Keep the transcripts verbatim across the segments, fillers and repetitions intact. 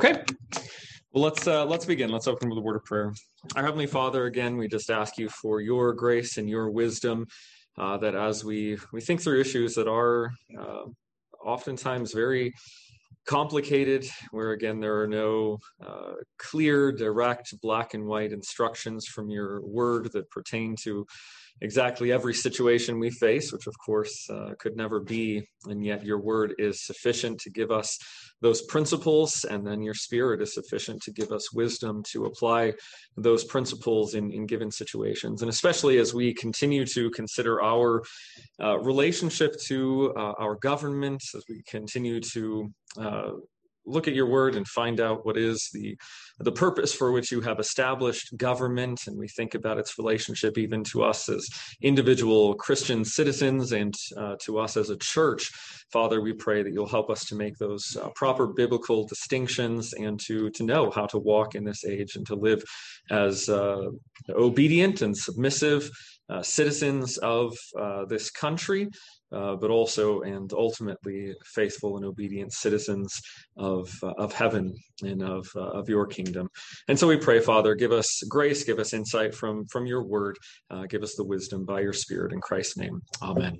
Okay, well, let's uh, let's begin. Let's open with a word of prayer. Our Heavenly Father, again, we just ask you for your grace and your wisdom, uh, that as we, we think through issues that are uh, oftentimes very complicated, where, again, there are no uh, clear, direct, black and white instructions from your word that pertain to exactly every situation we face, which, of course, uh, could never be. And yet your word is sufficient to give us those principles, and then your Spirit is sufficient to give us wisdom to apply those principles in, in given situations. And especially as we continue to consider our uh, relationship to uh, our government, as we continue to uh, look at your word and find out what is the the purpose for which you have established government, and we think about its relationship even to us as individual Christian citizens and uh, to us as a church. Father, we pray that you'll help us to make those uh, proper biblical distinctions and to, to know how to walk in this age and to live as uh, obedient and submissive uh, citizens of uh, this country, Uh, but also and ultimately faithful and obedient citizens of uh, of heaven and of uh, of your kingdom. And so we pray, Father, give us grace, give us insight from from your word, uh, give us the wisdom by your Spirit. In Christ's name, amen.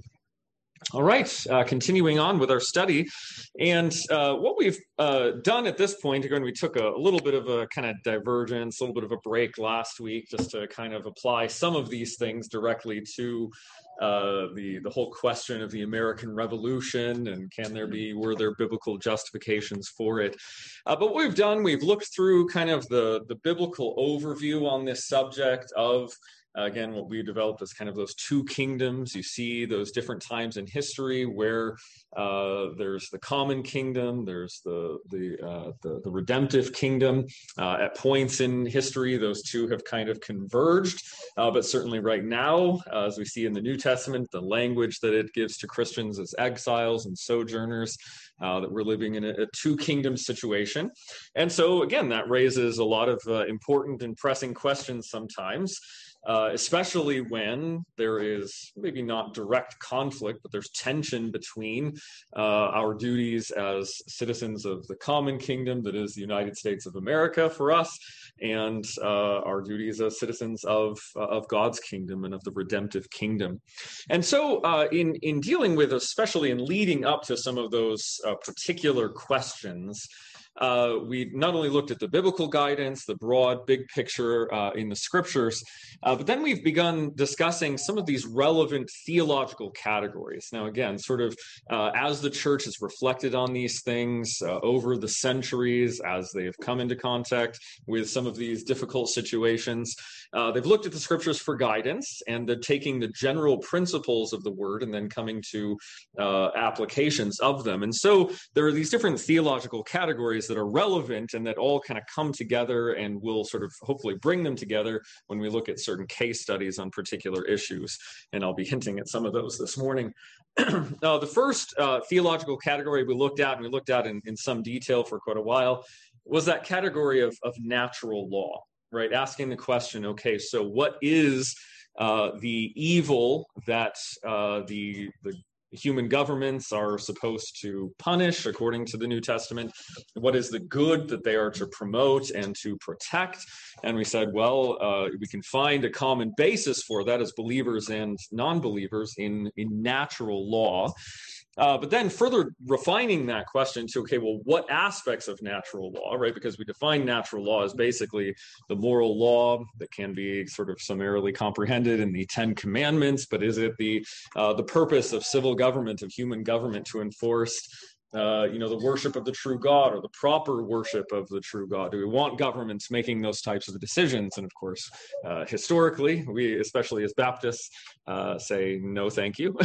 All right, uh, continuing on with our study, and uh, what we've uh, done at this point, again, we took a, a little bit of a kind of divergence, a little bit of a break last week, just to kind of apply some of these things directly to uh, the the whole question of the American Revolution, and can there be, were there biblical justifications for it? Uh, but what we've done, we've looked through kind of the, the biblical overview on this subject of Uh, again, what we developed is kind of those two kingdoms. You see those different times in history where uh, there's the common kingdom, there's the the uh, the, the redemptive kingdom. Uh, at points in history, those two have kind of converged. Uh, but certainly right now, uh, as we see in the New Testament, the language that it gives to Christians as exiles and sojourners, uh, that we're living in a, a two-kingdom situation. And so, again, that raises a lot of uh, important and pressing questions sometimes. Uh, especially when there is maybe not direct conflict, but there's tension between uh, our duties as citizens of the common kingdom, that is the United States of America for us, and uh, our duties as citizens of uh, of God's kingdom and of the redemptive kingdom. And so uh, in, in dealing with, especially in leading up to some of those uh, particular questions, Uh, we not only looked at the biblical guidance, the broad, big picture uh, in the scriptures, uh, but then we've begun discussing some of these relevant theological categories. Now, again, sort of uh, as the church has reflected on these things uh, over the centuries, as they have come into contact with some of these difficult situations, uh, they've looked at the scriptures for guidance, and they're taking the general principles of the word and then coming to uh, applications of them. And so there are these different theological categories that are relevant and that all kind of come together, and we'll sort of hopefully bring them together when we look at certain case studies on particular issues. And I'll be hinting at some of those this morning. Now, the first uh, theological category we looked at, and we looked at in, in some detail for quite a while, was that category of, of natural law, right? Asking the question, okay, so what is uh, the evil that uh, the the human governments are supposed to punish according to the New Testament? What is the good that they are to promote and to protect? And we said, well, uh, we can find a common basis for that as believers and non-believers in, in natural law. Uh, but then further refining that question to, okay, well, what aspects of natural law, right? Because we define natural law as basically the moral law that can be sort of summarily comprehended in the Ten Commandments, but is it the uh, the purpose of civil government, of human government, to enforce Uh, you know, the worship of the true God, or the proper worship of the true God? Do we want governments making those types of decisions? And of course, uh, historically, we, especially as Baptists, uh, say, no, thank you.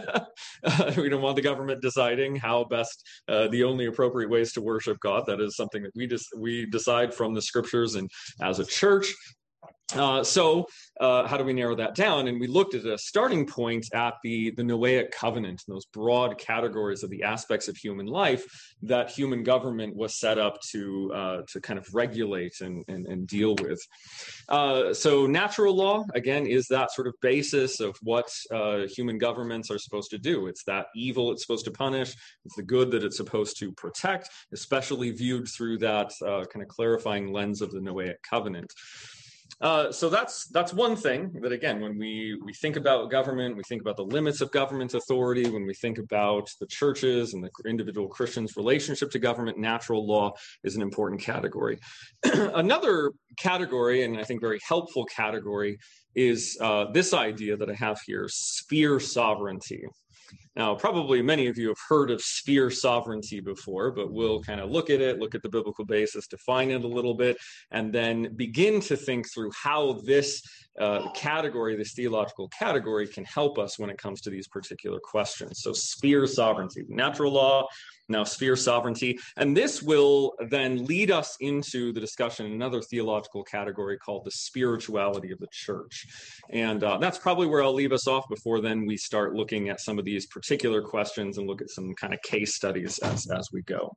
uh, we don't want the government deciding how best, uh, the only appropriate ways to worship God. That is something that we just we decide from the scriptures and as a church. Uh, so uh, how do we narrow that down? And we looked at a starting point at the, the Noahic covenant, those broad categories of the aspects of human life that human government was set up to uh, to kind of regulate and, and, and deal with. Uh, so natural law, again, is that sort of basis of what uh, human governments are supposed to do. It's that evil it's supposed to punish. It's the good that it's supposed to protect, especially viewed through that uh, kind of clarifying lens of the Noahic covenant. Uh, so that's that's one thing that, again, when we, we think about government, we think about the limits of government authority, when we think about the churches and the individual Christians' relationship to government, natural law is an important category. Another category, and I think very helpful category, is uh, this idea that I have here, sphere sovereignty. Now, probably many of you have heard of sphere sovereignty before, but we'll kind of look at it, look at the biblical basis, define it a little bit, and then begin to think through how this uh, category, this theological category, can help us when it comes to these particular questions. So sphere sovereignty, natural law, now sphere sovereignty. And this will then lead us into the discussion in another theological category called the spirituality of the church. And uh, that's probably where I'll leave us off before then we start looking at some of these particular questions and look at some kind of case studies as, as we go.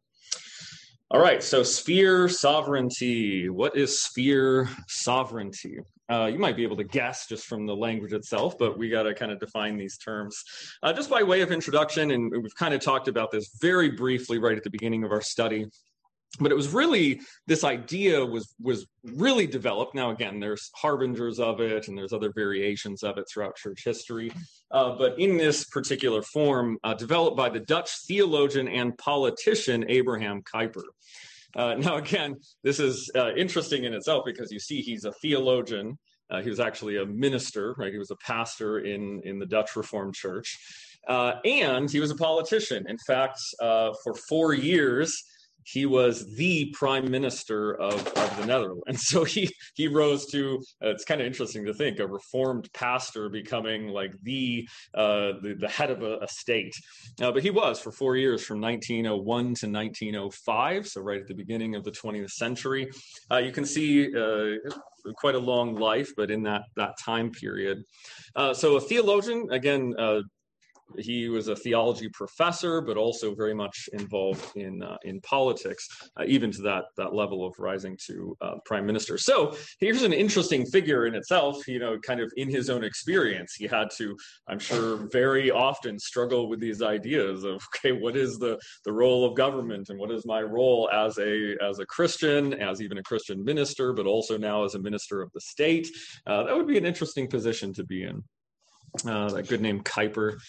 All right, so sphere sovereignty. What is sphere sovereignty? Uh, you might be able to guess just from the language itself, but we got to kind of define these terms. Uh, just by way of introduction, and we've kind of talked about this very briefly right at the beginning of our study, but it was really, this idea was was really developed. Now, again, there's harbingers of it, and there's other variations of it throughout church history. Uh, but in this particular form, uh, developed by the Dutch theologian and politician Abraham Kuyper. Uh, now, again, this is uh, interesting in itself because you see he's a theologian. Uh, he was actually a minister, right? He was a pastor in, in the Dutch Reformed Church. Uh, and he was a politician. In fact, uh, for four years, he was the prime minister of, of the Netherlands. So he he rose to, uh, it's kind of interesting to think, a reformed pastor becoming like the uh, the, the head of a, a state. Uh, but he was for four years, from nineteen oh one to nineteen oh five, so right at the beginning of the twentieth century. Uh, you can see uh, quite a long life, but in that, that time period. Uh, so a theologian, again, uh, he was a theology professor, but also very much involved in uh, in politics, uh, even to that that level of rising to uh, prime minister. So here's an interesting figure in itself. You know, kind of in his own experience, he had to, I'm sure, very often struggle with these ideas of, okay, what is the the role of government, and what is my role as a as a Christian, as even a Christian minister, but also now as a minister of the state. Uh, that would be an interesting position to be in. Uh, that good name Kuyper.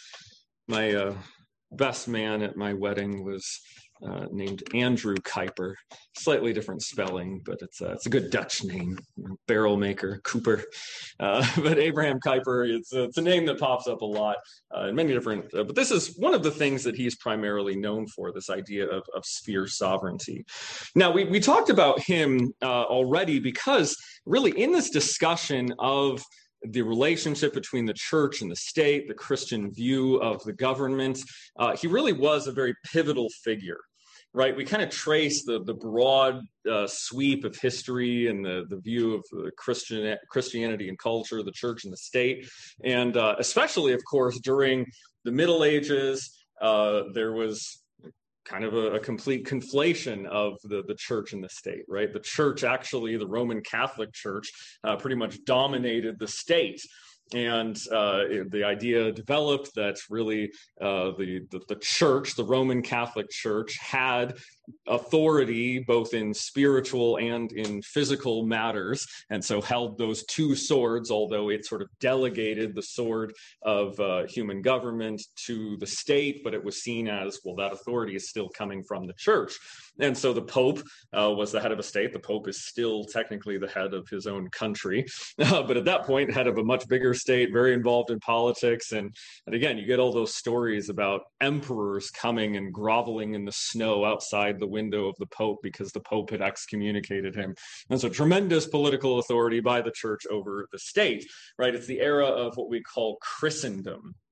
My uh, best man at my wedding was uh, named Andrew Kuyper. Slightly different spelling, but it's a, it's a good Dutch name. Barrel maker, Cooper. Uh, but Abraham Kuyper, it's a, it's a name that pops up a lot uh, in many different, uh, but this is one of the things that he's primarily known for, this idea of, of sphere sovereignty. Now, we, we talked about him uh, already because really in this discussion of the relationship between the church and the state, the Christian view of the government, uh, he really was a very pivotal figure, right? We kind of trace the, the broad uh, sweep of history and the, the view of the Christian Christianity and culture, the church and the state. And uh, especially, of course, during the Middle Ages, uh, there was kind of a, a complete conflation of the, the church and the state, right? The church, actually, the Roman Catholic Church, uh, pretty much dominated the state. And uh, the idea developed that really uh, the, the the church, the Roman Catholic Church, had authority both in spiritual and in physical matters, and so held those two swords, although it sort of delegated the sword of uh, human government to the state, but it was seen as, well, that authority is still coming from the church. And so the Pope uh, was the head of a state. The Pope is still technically the head of his own country, uh, but at that point, head of a much bigger state, very involved in politics. And, and again, you get all those stories about emperors coming and groveling in the snow outside the window of the Pope because the Pope had excommunicated him. And so tremendous political authority by the church over the state, right? It's the era of what we call Christendom.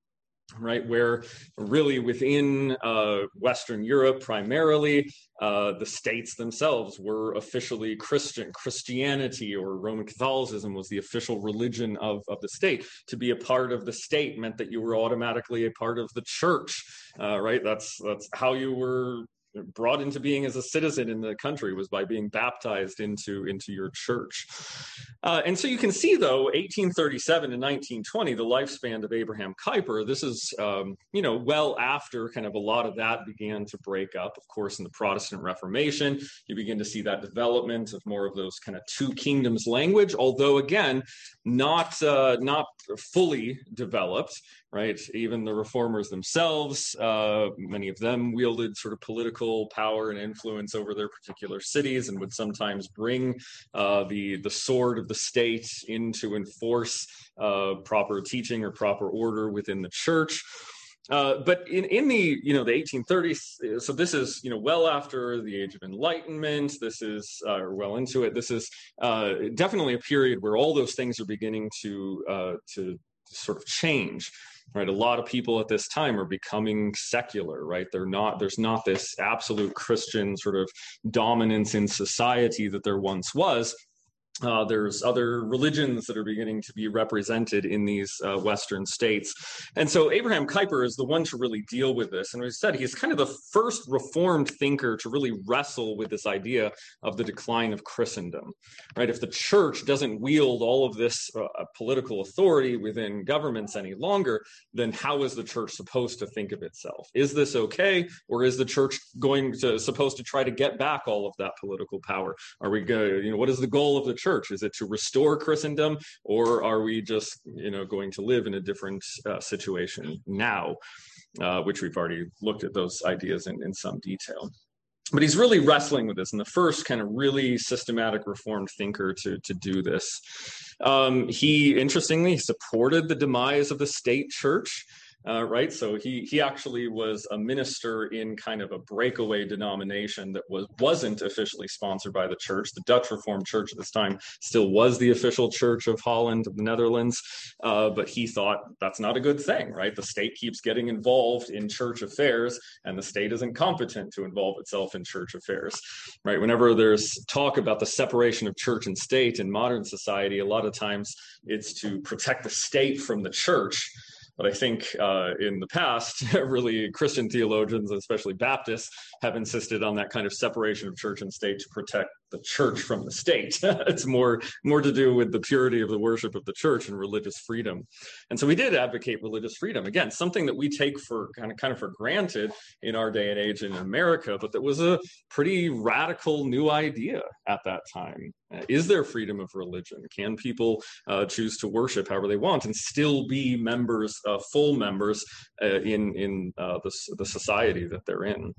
right, where really within uh, Western Europe primarily, uh, the states themselves were officially Christian. Christianity or Roman Catholicism was the official religion of, of the state. To be a part of the state meant that you were automatically a part of the church, uh, right? That's, that's how you were brought into being as a citizen in the country, was by being baptized into, into your church. Uh, and so you can see, though, eighteen thirty-seven to nineteen twenty, the lifespan of Abraham Kuyper, this is, um, you know, well after kind of a lot of that began to break up. Of course, in the Protestant Reformation, you begin to see that development of more of those kind of two kingdoms language, although, again, not, uh, not fully developed. Right, even the reformers themselves, uh, many of them wielded sort of political power and influence over their particular cities, and would sometimes bring uh, the the sword of the state in to enforce uh, proper teaching or proper order within the church. Uh, but in, in the, you know, the eighteen thirties, so this is, you know, well after the Age of Enlightenment, this is, uh, or well into it, this is uh, definitely a period where all those things are beginning to uh, to sort of change. Right, a lot of people at this time are becoming secular, right? They're not, there's not this absolute Christian sort of dominance in society that there once was. Uh, there's other religions that are beginning to be represented in these uh, Western states. And so Abraham Kuyper is the one to really deal with this. And as I said, he's kind of the first Reformed thinker to really wrestle with this idea of the decline of Christendom, right? If the church doesn't wield all of this uh, political authority within governments any longer, then how is the church supposed to think of itself? Is this okay? Or is the church going to, supposed to try to get back all of that political power? Are we going, you know, what is the goal of the church? Church? Is it to restore Christendom, or are we just, you know, going to live in a different uh, situation now, uh, which we've already looked at those ideas in, in some detail. But he's really wrestling with this, and the first kind of really systematic Reformed thinker to, to do this. Um, he, interestingly, supported the demise of the state church. Uh, right, so he he actually was a minister in kind of a breakaway denomination that was wasn't officially sponsored by the church. The Dutch Reformed Church at this time still was the official church of Holland, of the Netherlands, uh, but he thought that's not a good thing. Right, the state keeps getting involved in church affairs, and the state isn't competent to involve itself in church affairs. Right, whenever there's talk about the separation of church and state in modern society, a lot of times it's to protect the state from the church. But I think uh, in the past, really Christian theologians, especially Baptists, have insisted on that kind of separation of church and state to protect the church from the state. It's more, more to do with the purity of the worship of the church and religious freedom. And so we did advocate religious freedom. Again, something that we take for kind of, kind of for granted in our day and age in America, but that was a pretty radical new idea at that time. Uh, is there freedom of religion? Can people uh, choose to worship however they want and still be members, uh, full members uh, in, in uh, the, the society that they're in?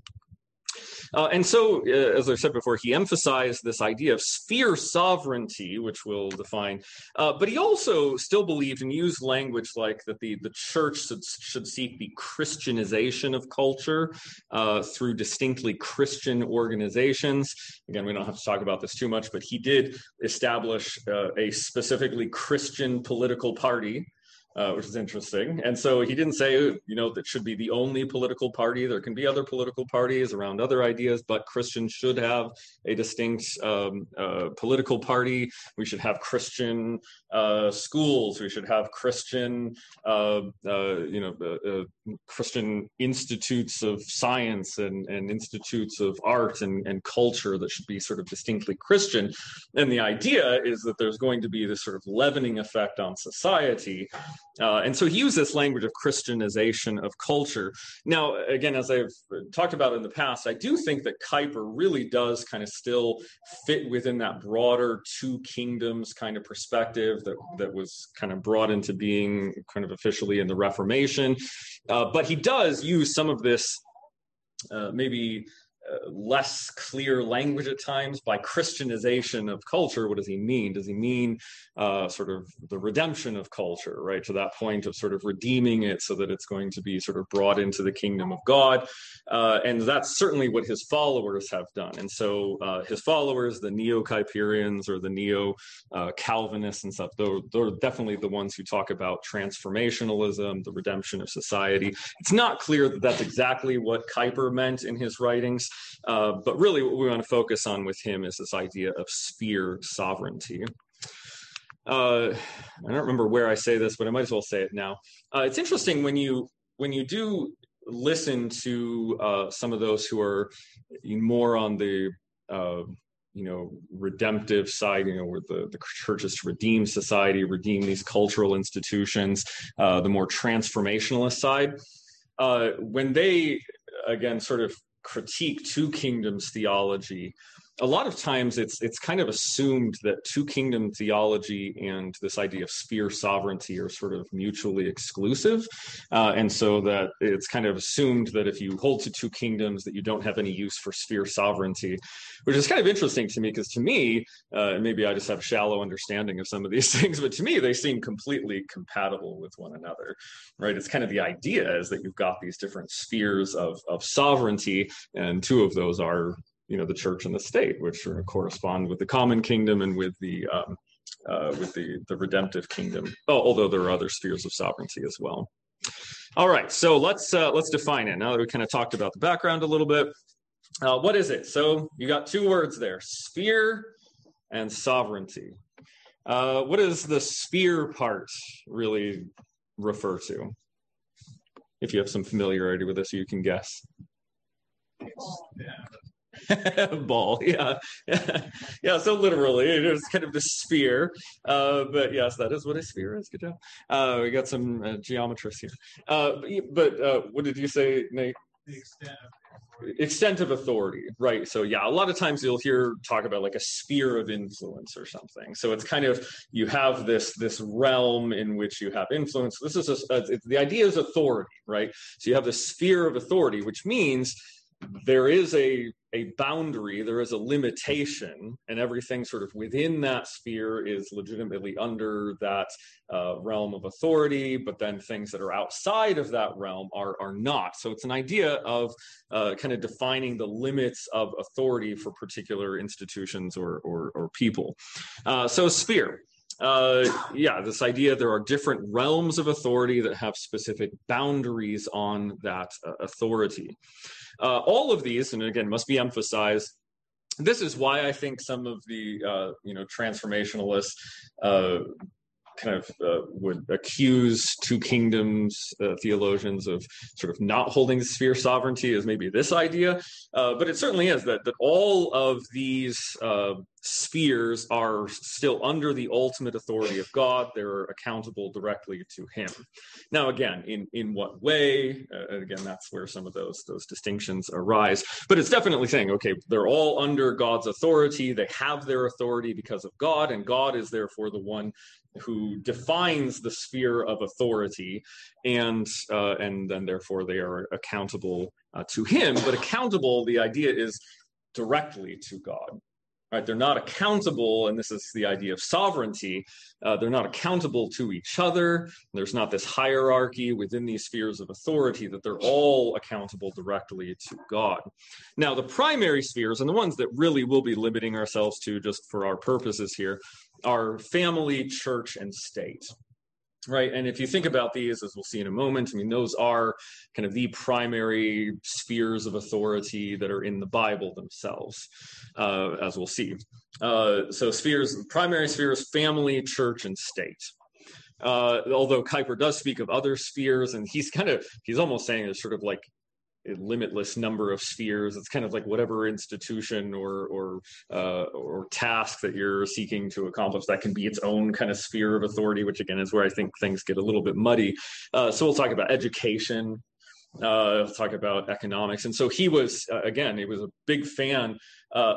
Uh, and so, uh, as I said before, he emphasized this idea of sphere sovereignty, which we'll define, uh, but he also still believed and used language like that the, the church should, should seek the Christianization of culture uh, through distinctly Christian organizations. Again, we don't have to talk about this too much, but he did establish uh, a specifically Christian political party, Uh, which is interesting. And so he didn't say, you know, that should be the only political party. There can be other political parties around other ideas, but Christians should have a distinct um, uh, political party. We should have Christian uh, schools. We should have Christian, uh, uh, you know, uh, uh, Christian institutes of science and, and institutes of art and, and culture that should be sort of distinctly Christian. And the idea is that there's going to be this sort of leavening effect on society. Uh, and so he used this language of Christianization of culture. Now, again, as I've talked about in the past, I do think that Kuyper really does kind of still fit within that broader two kingdoms kind of perspective that, that was kind of brought into being kind of officially in the Reformation. Uh, but he does use some of this uh, maybe uh, less clear language at times. By Christianization of culture, what does he mean? Does he mean uh, sort of the redemption of culture, right? To that point of sort of redeeming it so that it's going to be sort of brought into the kingdom of God. Uh, and that's certainly what his followers have done. And so uh, his followers, the Neo-Kuyperians or the Neo-Calvinists and stuff, they're, they're definitely the ones who talk about transformationalism, the redemption of society. It's not clear that that's exactly what Kuyper meant in his writings, uh, but really what we want to focus on with him is this idea of sphere sovereignty. Uh, I don't remember where I say this, but I might as well say it now. Uh, it's interesting when you when you do listen to uh, some of those who are more on the uh, you know redemptive side, you know, where the, the church is to redeem society, redeem these cultural institutions, uh, the more transformationalist side. Uh, when they, again, sort of critique two kingdoms theology, a lot of times it's it's kind of assumed that two kingdom theology and this idea of sphere sovereignty are sort of mutually exclusive. Uh, and so that it's kind of assumed that if you hold to two kingdoms that you don't have any use for sphere sovereignty, which is kind of interesting to me, because to me, uh, maybe I just have shallow understanding of some of these things, but to me, they seem completely compatible with one another, right? It's kind of the idea is that you've got these different spheres of, of sovereignty, and two of those are you know, the church and the state, which are, correspond with the common kingdom and with the um, uh, with the the redemptive kingdom. Oh, although there are other spheres of sovereignty as well. All right, so let's uh, let's define it. Now that we kind of talked about the background a little bit, uh, what is it? So you got two words there: sphere and sovereignty. Uh, what does the sphere part really refer to? If you have some familiarity with this, you can guess. Ball, yeah. Yeah, so literally it is kind of the sphere, uh but yes, that is what a sphere is. Good job. Uh we got some uh, geometrists here, uh but uh what did you say, Nate? The extent of extent of authority, right? So yeah, a lot of times you'll hear talk about like a sphere of influence or something. So it's kind of, you have this this realm in which you have influence. This is a, uh, the idea is authority, right? So you have this sphere of authority, which means there is a a boundary, there is a limitation, and everything sort of within that sphere is legitimately under that uh, realm of authority, but then things that are outside of that realm are, are not. So it's an idea of uh, kind of defining the limits of authority for particular institutions or, or, or people. Uh, so sphere. Uh, yeah, this idea there are different realms of authority that have specific boundaries on that uh, authority. Uh, all of these, and again, must be emphasized, this is why I think some of the, uh, you know, transformationalists uh, kind of uh, would accuse two kingdoms uh, theologians of sort of not holding the sphere sovereignty as maybe this idea, uh, but it certainly is that that all of these uh, spheres are still under the ultimate authority of God. They're accountable directly to him. Now, again, in, in what way? Uh, again, that's where some of those, those distinctions arise. But it's definitely saying, okay, they're all under God's authority. They have their authority because of God, and God is therefore the one who defines the sphere of authority, and uh, and then therefore they are accountable uh, to him. But accountable, the idea is directly to God. Right, they're not accountable, and this is the idea of sovereignty. Uh, they're not accountable to each other. There's not this hierarchy within these spheres of authority, that they're all accountable directly to God. Now, the primary spheres, and the ones that really we'll be limiting ourselves to just for our purposes here, are family, church, and state. Right, and if you think about these, as we'll see in a moment, I mean, those are kind of the primary spheres of authority that are in the Bible themselves, uh, as we'll see. Uh, so spheres, primary spheres, family, church, and state. Uh, although Kuyper does speak of other spheres, and he's kind of, he's almost saying it's sort of like a limitless number of spheres. It's kind of like whatever institution or or uh, or task that you're seeking to accomplish, that can be its own kind of sphere of authority, which again is where I think things get a little bit muddy. Uh, so we'll talk about education, uh, we'll talk about economics. And so he was, uh, again, he was a big fan. Uh,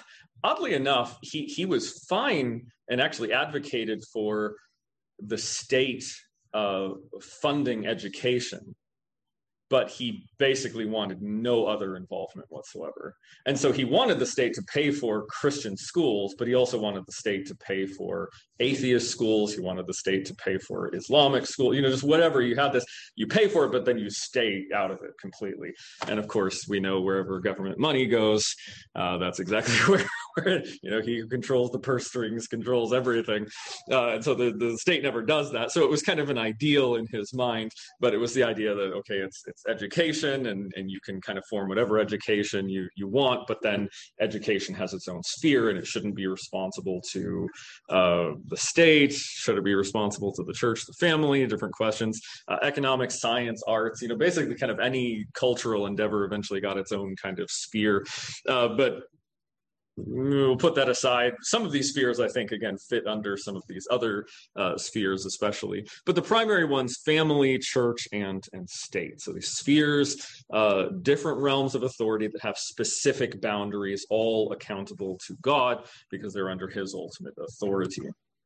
oddly enough, he, he was fine and actually advocated for the state uh, funding education. but he basically wanted no other involvement whatsoever. And so he wanted the state to pay for Christian schools, but he also wanted the state to pay for atheist schools. He wanted the state to pay for Islamic school, you know, just whatever. You have this, you pay for it, but then you stay out of it completely. And of course, we know wherever government money goes, uh, that's exactly where, where, you know, he who controls the purse strings controls everything. Uh, and so the, the state never does that. So it was kind of an ideal in his mind, but it was the idea that, okay, it's it's education, and, and you can kind of form whatever education you, you want, but then education has its own sphere, and it shouldn't be responsible to uh, the state. Should it be responsible to the church, the family? Different questions. Uh, economics, science, arts, you know, basically kind of any cultural endeavor eventually got its own kind of sphere. Uh, but we'll put that aside. Some of these spheres, I think, again, fit under some of these other uh, spheres especially. But the primary ones, family, church, and, and state. So these spheres, uh, different realms of authority that have specific boundaries, all accountable to God because they're under his ultimate authority.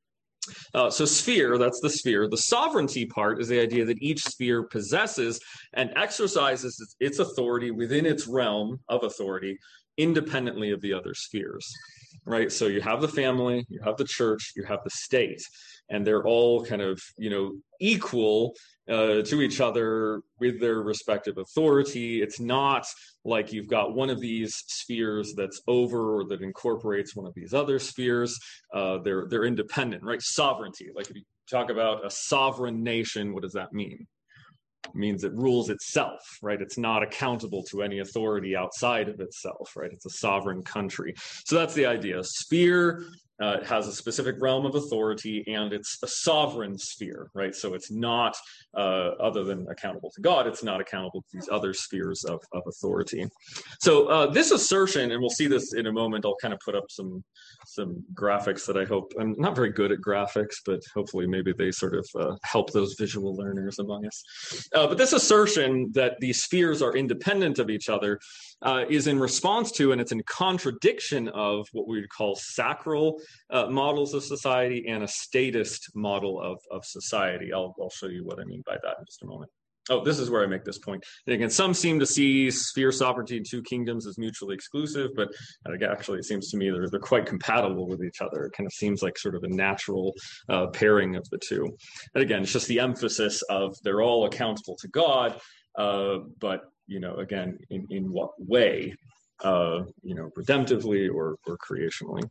Uh, so sphere, that's the sphere. The sovereignty part is the idea that each sphere possesses and exercises its, its authority within its realm of authority, independently of the other spheres, right? So you have the family, you have the church, you have the state, and they're all kind of, you know, equal uh, to each other with their respective authority. It's not like you've got one of these spheres that's over or that incorporates one of these other spheres. Uh, they're they're independent, right? Sovereignty. Like if you talk about a sovereign nation, what does that mean? It means it rules itself, right? It's not accountable to any authority outside of itself, right? It's a sovereign country. So that's the idea. Sphere uh, has a specific realm of authority, and it's a sovereign sphere, right? So it's not, uh, other than accountable to God, it's not accountable to these other spheres of, of authority. So uh, this assertion, and we'll see this in a moment, I'll kind of put up some some graphics that I hope, I'm not very good at graphics, but hopefully maybe they sort of uh, help those visual learners among us. Uh, but this assertion that these spheres are independent of each other uh, is in response to, and it's in contradiction of what we would call sacral uh, models of society and a statist model of, of society. I'll, I'll show you what I mean by that in just a moment. Oh, this is where I make this point. And again, some seem to see sphere sovereignty and two kingdoms as mutually exclusive, but actually it seems to me they're, they're quite compatible with each other. It kind of seems like sort of a natural uh, pairing of the two. And again, it's just the emphasis of they're all accountable to God, uh, but, you know, again, in, in what way, uh, you know, redemptively or, or creationally.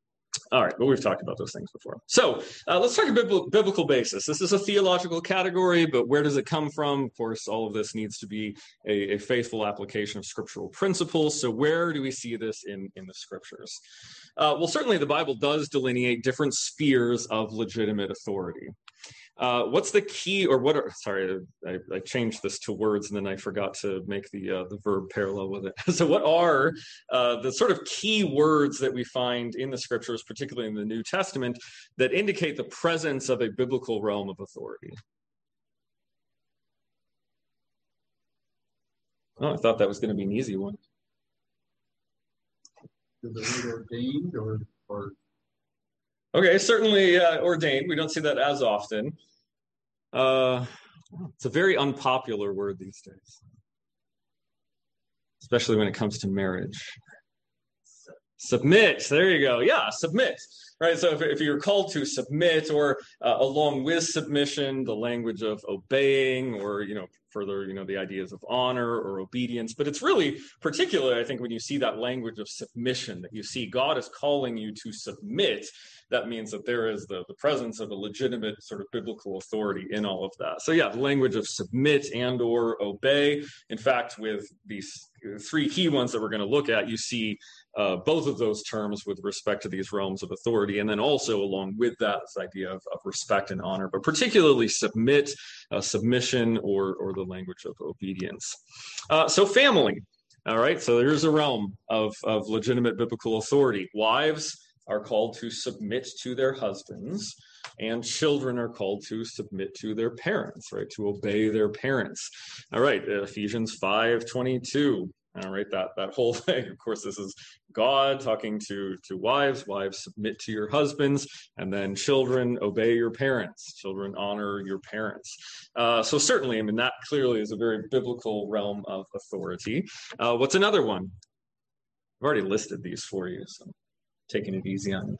All right, but we've talked about those things before. So uh, let's talk about biblical basis. This is a theological category, but where does it come from? Of course, all of this needs to be a, a faithful application of scriptural principles. So where do we see this in, in the scriptures? Uh, well, certainly the Bible does delineate different spheres of legitimate authority. Uh, what's the key, or what are, sorry, I, I changed this to words and then I forgot to make the uh, the verb parallel with it. So what are uh, the sort of key words that we find in the scriptures, particularly in the New Testament, that indicate the presence of a biblical realm of authority? Oh, I thought that was going to be an easy one. Is the word ordained or, or Okay, certainly uh, ordained. We don't see that as often. Uh, it's a very unpopular word these days, especially when it comes to marriage. Submit. There you go. Yeah, submit. Right. So if, if you're called to submit, or uh, along with submission, the language of obeying, or, you know, further, you know, the ideas of honor or obedience. But it's really particular, I think, when you see that language of submission, that you see God is calling you to submit. That means that there is the, the presence of a legitimate sort of biblical authority in all of that. So yeah, the language of submit and or obey. In fact, with these three key ones that we're going to look at, you see uh, both of those terms with respect to these realms of authority. And then also along with that, this idea of, of respect and honor, but particularly submit, uh, submission, or, or the language of obedience. Uh, so family. All right. So there's a realm of, of legitimate biblical authority. Wives are called to submit to their husbands, and children are called to submit to their parents, right? To obey their parents. All right, Ephesians five twenty-two. All right, that that whole thing. Of course, this is God talking to to wives. Wives, submit to your husbands, and then children, obey your parents. Children, honor your parents. Uh, so certainly, I mean, that clearly is a very biblical realm of authority. Uh, what's another one? I've already listed these for you, so I'm taking it easy on you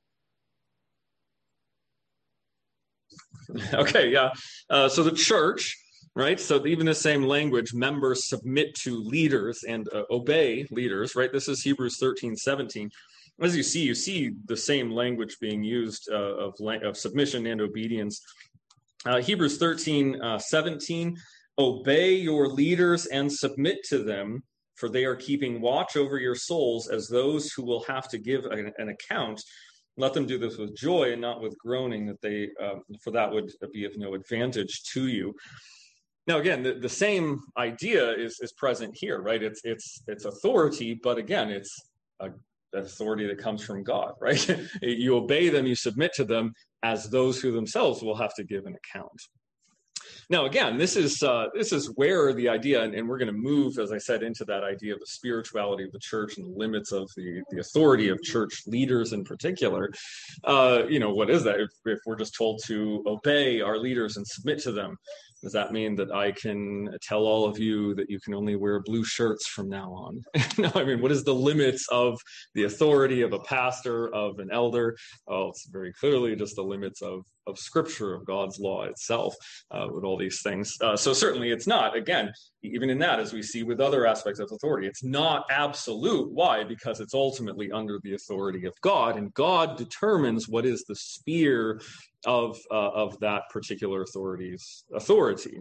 tonight. Okay, yeah. Uh, so the church. Right, so even the same language, members submit to leaders and uh, obey leaders, right? This is Hebrews thirteen seventeen. As you see, you see the same language being used uh, of, of submission and obedience. Uh, Hebrews thirteen seventeen, obey your leaders and submit to them, for they are keeping watch over your souls as those who will have to give an, an account. Let them do this with joy and not with groaning, that they, uh, for that would be of no advantage to you. Now, again, the, the same idea is, is present here, right? It's it's it's authority, but again, it's a, an authority that comes from God, right? You obey them, you submit to them as those who themselves will have to give an account. Now, again, this is uh, this is where the idea, and, and we're going to move, as I said, into that idea of the spirituality of the church and the limits of the, the authority of church leaders in particular. Uh, you know, what is that? If, if we're just told to obey our leaders and submit to them, does that mean that I can tell all of you that you can only wear blue shirts from now on? No, I mean, what is the limits of the authority of a pastor, of an elder? Well, it's very clearly just the limits of, of Scripture, of God's law itself, uh, with all these things. Uh, so certainly it's not, again, even in that, as we see with other aspects of authority, it's not absolute. Why? Because it's ultimately under the authority of God, and God determines what is the sphere of uh, of that particular authority's authority.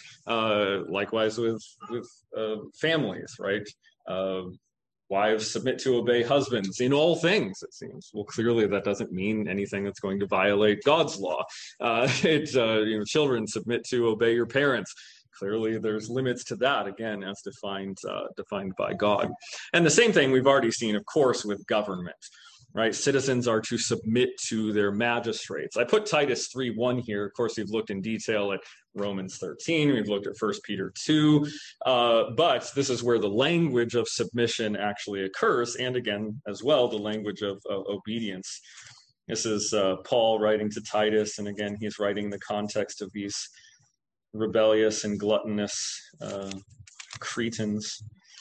Uh, likewise with with uh, families, right? Uh, wives submit to obey husbands in all things, it seems. Well, clearly that doesn't mean anything that's going to violate God's law. Uh, it, uh, you know, children submit to obey your parents. Clearly, there's limits to that, again, as defined uh, defined by God. And the same thing we've already seen, of course, with government. Right, citizens are to submit to their magistrates. I put Titus three one here. Of course, we've looked in detail at Romans thirteen. We've looked at First Peter two. Uh, but this is where the language of submission actually occurs. And again, as well, the language of uh, obedience. This is uh, Paul writing to Titus. And again, he's writing in the context of these rebellious and gluttonous uh, Cretans.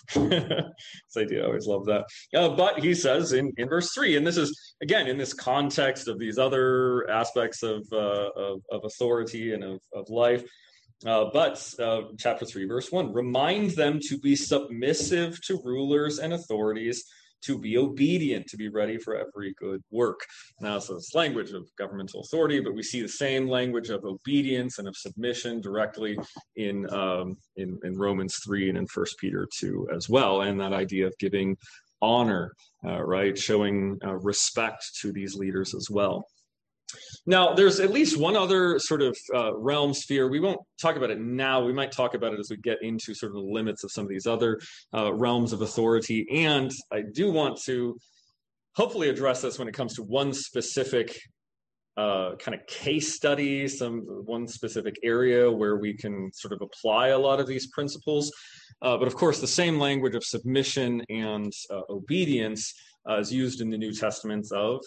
This idea, I always love that. Uh, but he says in, in verse three, and this is, again, in this context of these other aspects of, uh, of, of authority and of, of life, uh, but uh, chapter three, verse one, remind them to be submissive to rulers and authorities, to be obedient, to be ready for every good work. Now, so it's language of governmental authority, but we see the same language of obedience and of submission directly in um, in, in Romans three and in First Peter two as well, and that idea of giving honor, uh, right, showing uh, respect to these leaders as well. Now, there's at least one other sort of uh, realm sphere. We won't talk about it now. We might talk about it as we get into sort of the limits of some of these other uh, realms of authority. And I do want to hopefully address this when it comes to one specific uh, kind of case study, some one specific area where we can sort of apply a lot of these principles. Uh, but of course, the same language of submission and uh, obedience uh, is used in the New Testaments of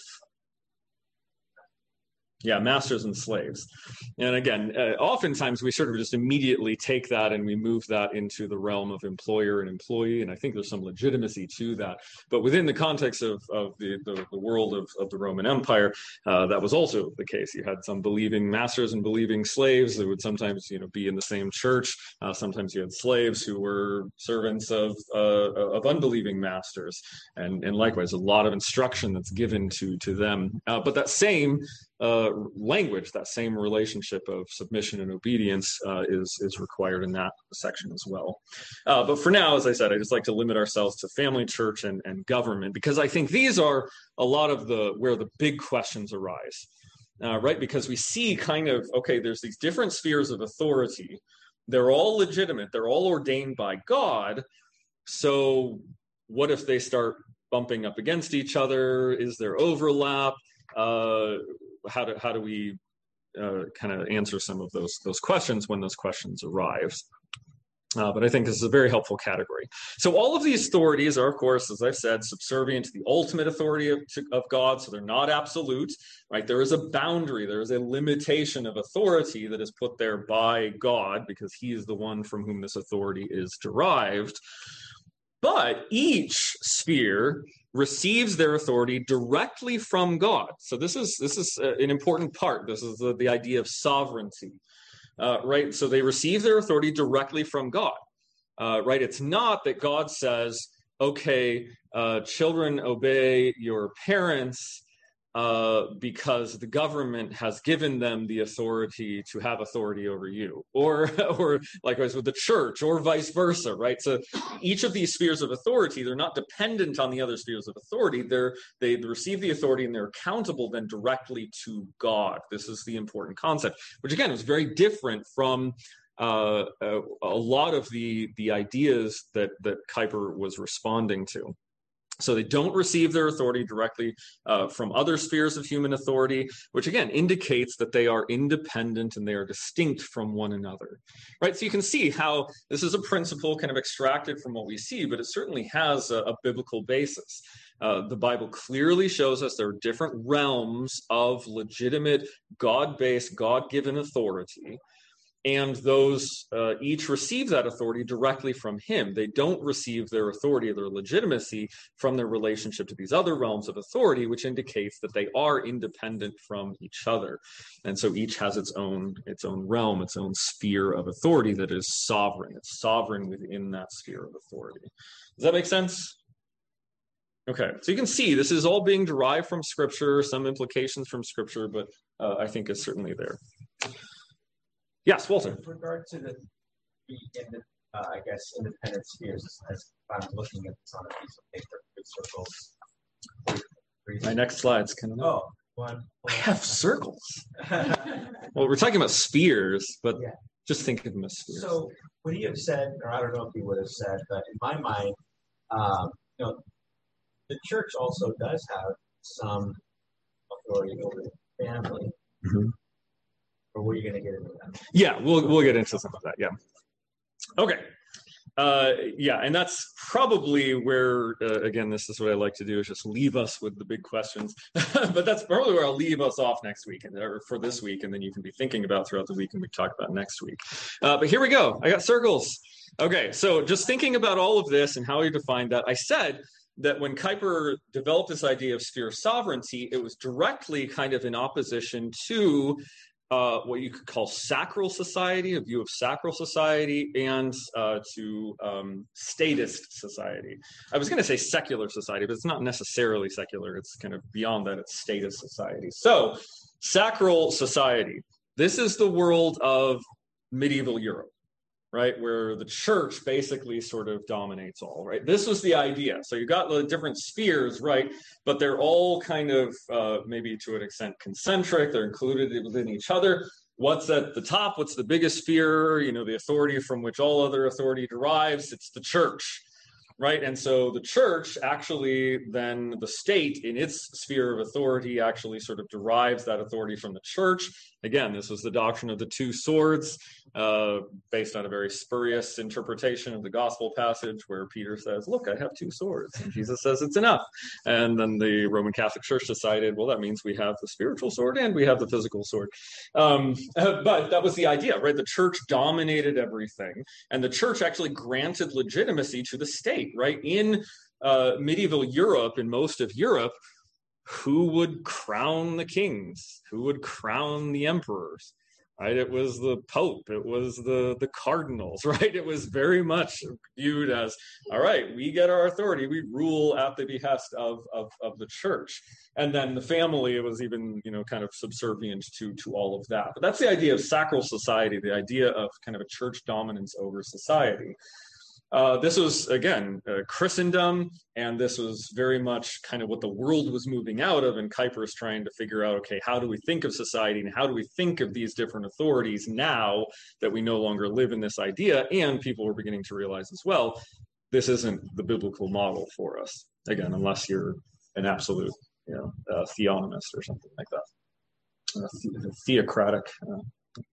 Yeah, masters and slaves. And again, uh, oftentimes we sort of just immediately take that and we move that into the realm of employer and employee. And I think there's some legitimacy to that. But within the context of, of the, the, the world of, of the Roman Empire, uh, that was also the case. You had some believing masters and believing slaves that would sometimes, you know, be in the same church. Uh, sometimes you had slaves who were servants of uh, of unbelieving masters. And, and likewise, a lot of instruction that's given to, to them. Uh, but that same Uh, language, that same relationship of submission and obedience uh, is is required in that section as well. Uh, but for now, as I said, I just like to limit ourselves to family, church, and, and government, because I think these are a lot of the where the big questions arise, uh, right? Because we see kind of, okay, there's these different spheres of authority. They're all legitimate. They're all ordained by God. So what if they start bumping up against each other? Is there overlap? Uh, how do how do we uh, kind of answer some of those those questions when those questions arise? Uh, but I think this is a very helpful category. So all of these authorities are, of course, as I've said, subservient to the ultimate authority of, to, of God. So they're not absolute, right? There is a boundary. There is a limitation of authority that is put there by God because he is the one from whom this authority is derived. But each sphere receives their authority directly from God. So this is this is an important part. This is the, the idea of sovereignty. Uh, right, so they receive their authority directly from God, uh, right? It's not that God says, okay, uh, children, obey your parents uh, because the government has given them the authority to have authority over you, or, or likewise with the church, or vice versa, right? So each of these spheres of authority, they're not dependent on the other spheres of authority. They're, they receive the authority and they're accountable then directly to God. This is the important concept, which again is very different from uh, a, a lot of the, the ideas that, that Kuyper was responding to. So they don't receive their authority directly uh, from other spheres of human authority, which again indicates that they are independent and they are distinct from one another, right? So you can see how this is a principle kind of extracted from what we see, but it certainly has a, a biblical basis. Uh, the Bible clearly shows us there are different realms of legitimate God-based, God-given authority. And those uh, each receive that authority directly from him. They don't receive their authority, their legitimacy from their relationship to these other realms of authority, which indicates that they are independent from each other. And so each has its own its own realm, its own sphere of authority that is sovereign. It's sovereign within that sphere of authority. Does that make sense? Okay, so you can see this is all being derived from Scripture, some implications from Scripture, but uh, I think it's certainly there. Yes, Walter. With regard to the, the in uh, I guess, independent spheres, as I'm looking at this on a piece of paper, three circles. Three, My next slide's kind of. Oh, one. I have circles. Well, we're talking about spheres, but yeah. Just think of them as spheres. So, would he have said, or I don't know if he would have said, but in my mind, um, you know, the church also does have some authority over the family. Mm-hmm. Or were you going to get into that? Yeah, we'll we'll get into some of that. Yeah. Okay. Uh, yeah, and that's probably where, uh, again, this is what I like to do, is just leave us with the big questions. But that's probably where I'll leave us off next week, and, or for this week, and then you can be thinking about throughout the week, and we talk about next week. Uh, but here we go. I got circles. Okay, so just thinking about all of this and how he defined that, I said that when Kuyper developed this idea of sphere sovereignty, it was directly kind of in opposition to Uh, what you could call sacral society, a view of sacral society, and uh, to um, statist society. I was going to say secular society, but it's not necessarily secular. It's kind of beyond that. It's statist society. So sacral society, this is the world of medieval Europe, right, where the church basically sort of dominates all, right? This was the idea. So you've got the different spheres, right, but they're all kind of uh, maybe to an extent concentric. They're included within each other. What's at the top? What's the biggest sphere? You know, the authority from which all other authority derives. It's the church, right? And so the church actually, then the state in its sphere of authority actually sort of derives that authority from the church. Again, this was the doctrine of the two swords, uh, based on a very spurious interpretation of the gospel passage where Peter says, look, I have two swords. And Jesus says it's enough. And then the Roman Catholic Church decided, well, that means we have the spiritual sword and we have the physical sword. Um, but that was the idea, right? The church dominated everything. And the church actually granted legitimacy to the state, right? In uh, medieval Europe, in most of Europe, who would crown the kings? Who would crown the emperors? Right? It was the Pope. It was the, the cardinals, right? It was very much viewed as, all right, we get our authority. We rule at the behest of, of, of the church. And then the family, it was even, you know, kind of subservient to, to all of that. But that's the idea of sacral society, the idea of kind of a church dominance over society. Uh, this was, again, uh, Christendom, and this was very much kind of what the world was moving out of, and Kuyper is trying to figure out, okay, how do we think of society, and how do we think of these different authorities now that we no longer live in this idea, and people were beginning to realize as well, this isn't the biblical model for us, again, unless you're an absolute, you know, uh, theonomist or something like that, uh, the- theocratic. Uh,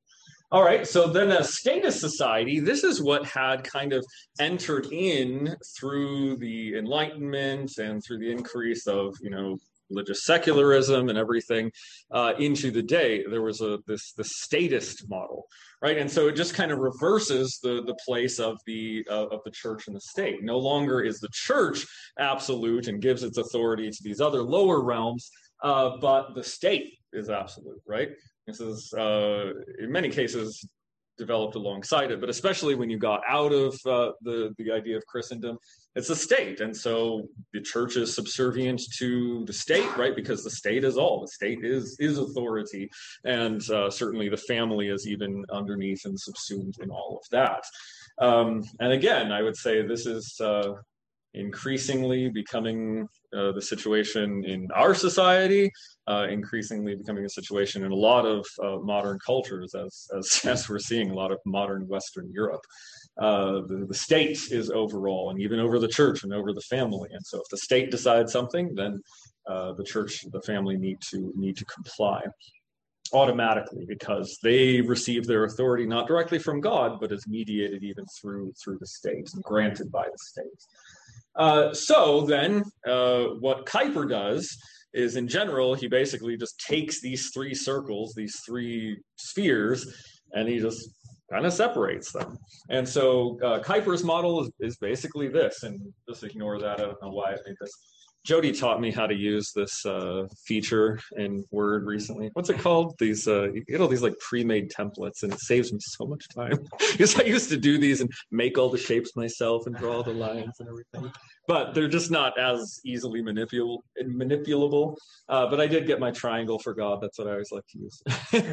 All right, so then a statist society, this is what had kind of entered in through the Enlightenment and through the increase of, you know, religious secularism and everything uh, into the day. There was a this the statist model, right? And so it just kind of reverses the the place of the uh, of the church and the state. No longer is the church absolute and gives its authority to these other lower realms, uh, but the state is absolute, right? This is, uh, in many cases, developed alongside it, but especially when you got out of uh, the, the idea of Christendom, it's a state. And so the church is subservient to the state, right? Because the state is all. The state is, is authority. And uh, certainly the family is even underneath and subsumed in all of that. Um, and again, I would say this is uh, increasingly becoming uh, the situation in our society, uh, increasingly becoming a situation in a lot of uh, modern cultures, as, as as we're seeing a lot of modern Western Europe. Uh, the, the state is overall, and even over the church and over the family. And so, if the state decides something, then uh, the church, the family need to need to comply automatically, because they receive their authority not directly from God, but is mediated even through through the state and granted by the state. Uh, so then uh, what Kuyper does is, in general, he basically just takes these three circles, these three spheres, and he just kind of separates them. And so uh, Kuyper's model is, is basically this, and just ignore that. I don't know why I made this. Jody taught me how to use this uh, feature in Word recently. What's it called? These, uh, you get all these like pre-made templates, and it saves me so much time. Because I used to do these and make all the shapes myself and draw the lines and everything. But they're just not as easily manipul- manipulable. Uh, but I did get my triangle for God. That's what I always like to use.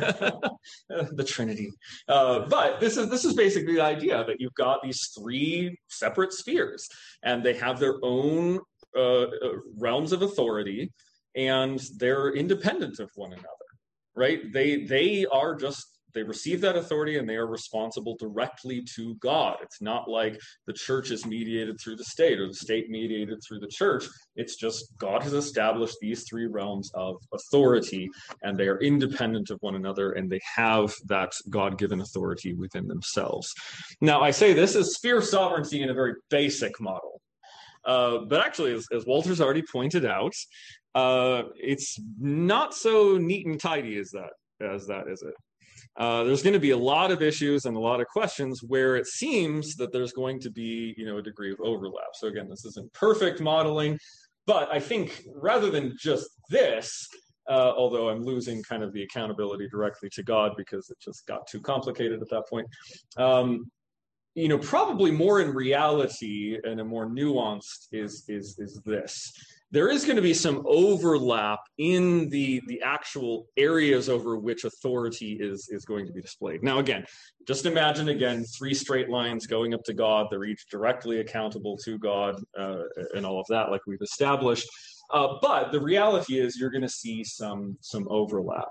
The Trinity. Uh, but this is this is basically the idea that you've got these three separate spheres, and they have their own Uh, realms of authority, and they're independent of one another, right? They they are just, they receive that authority and they are responsible directly to God. It's not like the church is mediated through the state or the state mediated through the church. It's just God has established these three realms of authority, and they are independent of one another, and they have that God-given authority within themselves. Now, I say this is sphere sovereignty in a very basic model. Uh, but actually, as, as Walter's already pointed out, uh, it's not so neat and tidy as that, as that is it. Uh, there's going to be a lot of issues and a lot of questions where it seems that there's going to be, you know, a degree of overlap. So again, this isn't perfect modeling, but I think rather than just this, uh, although I'm losing kind of the accountability directly to God because it just got too complicated at that point, um, you know, probably more in reality and a more nuanced is is is this. There is going to be some overlap in the the actual areas over which authority is is going to be displayed. Now, again, just imagine again three straight lines going up to God. They're each directly accountable to God, uh, and all of that, like we've established. Uh, but the reality is, you're going to see some some overlap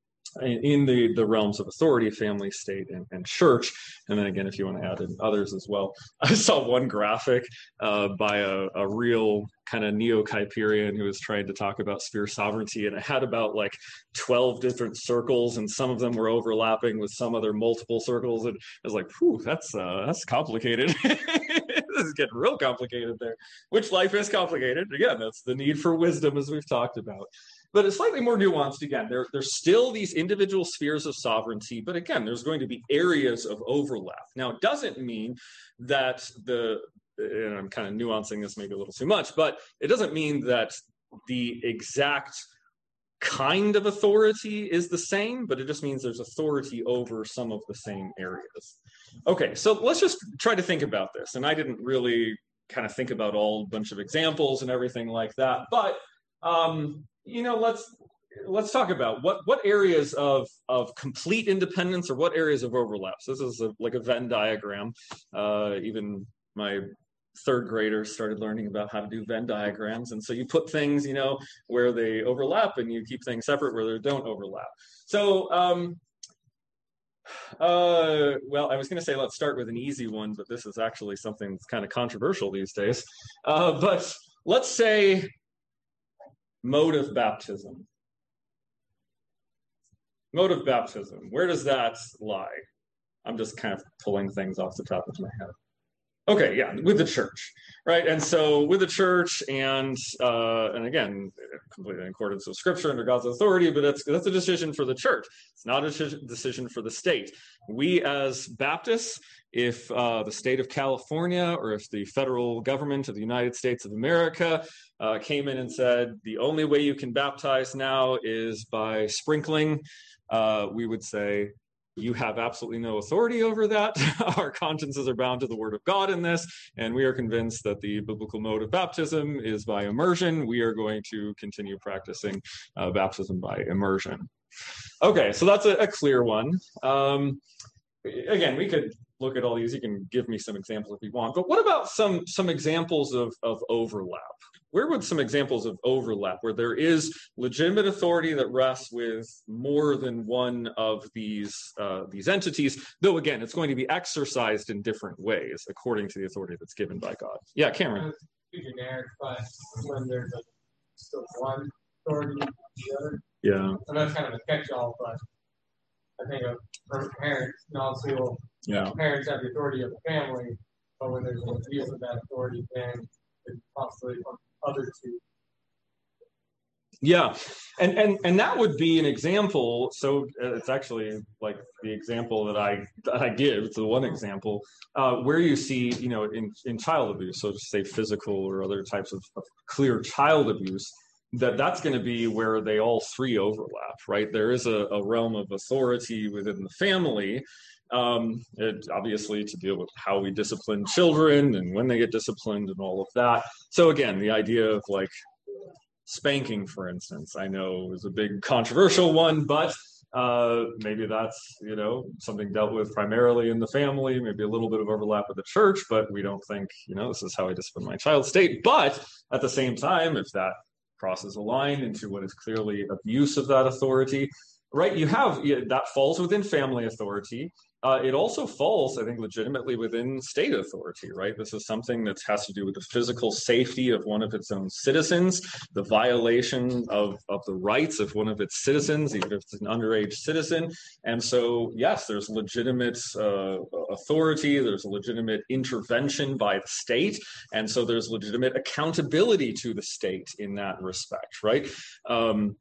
in the, the realms of authority, family, state, and, and church. And then again, if you want to add in others as well. I saw one graphic uh, by a, a real kind of neo-Kuyperian who was trying to talk about sphere sovereignty, and it had about like twelve different circles, and some of them were overlapping with some other multiple circles. And I was like, whew, that's, uh, that's complicated. This is getting real complicated there, which life is complicated. Again, that's the need for wisdom, as we've talked about. But it's slightly more nuanced. Again, there, there's still these individual spheres of sovereignty, but again, there's going to be areas of overlap. Now, it doesn't mean that the, and I'm kind of nuancing this maybe a little too much, but it doesn't mean that the exact kind of authority is the same, but it just means there's authority over some of the same areas. Okay, so let's just try to think about this. And I didn't really kind of think about all a bunch of examples and everything like that, but um, you know, let's let's talk about what what areas of of complete independence or what areas of overlap. So this is a, like a Venn diagram. Uh, even my third graders started learning about how to do Venn diagrams, and so you put things, you know, where they overlap, and you keep things separate where they don't overlap. So, um, uh, well, I was going to say let's start with an easy one, but this is actually something that's kind of controversial these days. Uh, but let's say mode of baptism. Mode of baptism, where does that lie? I'm just kind of pulling things off the top of my head. Okay, yeah, with the church, right? And so with the church, and uh, and again, completely in accordance with Scripture under God's authority, but that's that's a decision for the church. It's not a decision for the state. We as Baptists, if uh, the state of California or if the federal government of the United States of America uh, came in and said the only way you can baptize now is by sprinkling, uh, we would say, you have absolutely no authority over that. Our consciences are bound to the word of God in this, and we are convinced that the biblical mode of baptism is by immersion. We are going to continue practicing uh, baptism by immersion. Okay, so that's a, a clear one. Um, again, we could look at all these. You can give me some examples if you want, but what about some some examples of, of overlap? Where would some examples of overlap where there is legitimate authority that rests with more than one of these uh, these entities, though again, it's going to be exercised in different ways according to the authority that's given by God. Yeah, Cameron. It's too generic, but when there's a, still one authority than the other. Yeah. So that's kind of a catch-all, but I think of for parents, and also well, yeah. parents have the authority of the family, but when there's an abuse of that authority, then it's possibly other two. Yeah, and and and that would be an example. So it's actually like the example that I that I give. It's the one example uh, where you see, you know, in in child abuse, so to say, physical or other types of, of clear child abuse. That that's going to be where they all three overlap, right? There is a, a realm of authority within the family. Um, it, obviously to deal with how we discipline children and when they get disciplined and all of that. So again, the idea of like spanking, for instance, I know is a big controversial one, but uh, maybe that's, you know, something dealt with primarily in the family, maybe a little bit of overlap with the church, but we don't think, you know, this is how I discipline my child state. But at the same time, if that crosses a line into what is clearly abuse of that authority, right, you have, yeah, that falls within family authority. Uh, it also falls, I think, legitimately within state authority, right? This is something that has to do with the physical safety of one of its own citizens, the violation of, of the rights of one of its citizens, even if it's an underage citizen. And so, yes, there's legitimate uh, authority, there's a legitimate intervention by the state, and so there's legitimate accountability to the state in that respect, right? Um,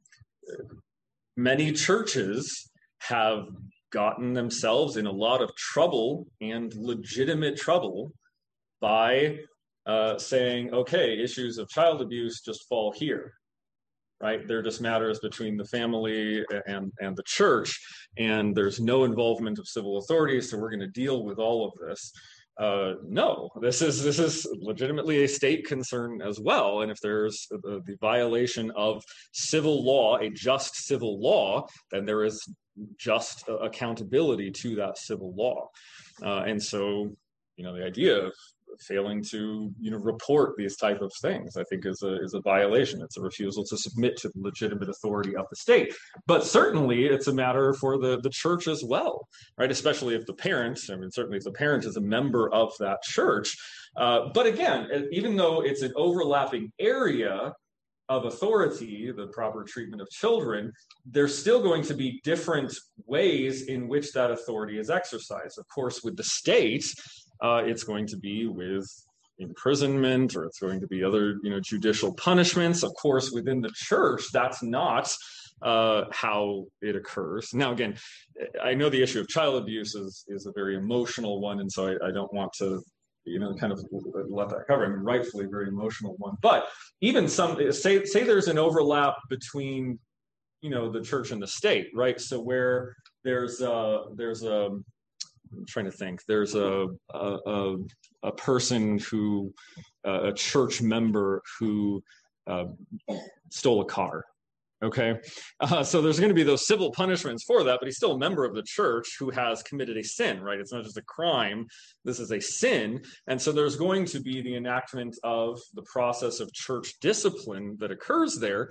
many churches have gotten themselves in a lot of trouble and legitimate trouble by uh, saying, okay, issues of child abuse just fall here, right? They're just matters between the family and, and the church, and there's no involvement of civil authorities, so we're going to deal with all of this. Uh, no, this is this is legitimately a state concern as well. And if there's the, the violation of civil law, a just civil law, then there is just uh, accountability to that civil law. Uh, and so, you know, the idea of failing to, you know, report these type of things, I think is a is a violation. It's a refusal to submit to the legitimate authority of the state. But certainly it's a matter for the, the church as well, right? Especially if the parent, I mean, certainly if the parent is a member of that church. Uh, but again, even though it's an overlapping area of authority, the proper treatment of children, there's still going to be different ways in which that authority is exercised. Of course, with the state, uh, it's going to be with imprisonment, or it's going to be other, you know, judicial punishments. Of course, within the church, that's not uh, how it occurs. Now, again, I know the issue of child abuse is, is a very emotional one, and so I, I don't want to, you know, kind of let that cover. I mean, rightfully a very emotional one. But even some, say, say there's an overlap between, you know, the church and the state, right? So where there's a, there's a, I'm trying to think, there's a, a, a, a person who, uh, a church member who uh, stole a car. Okay, uh, so there's going to be those civil punishments for that, but he's still a member of the church who has committed a sin, right? It's not just a crime. This is a sin. And so there's going to be the enactment of the process of church discipline that occurs there.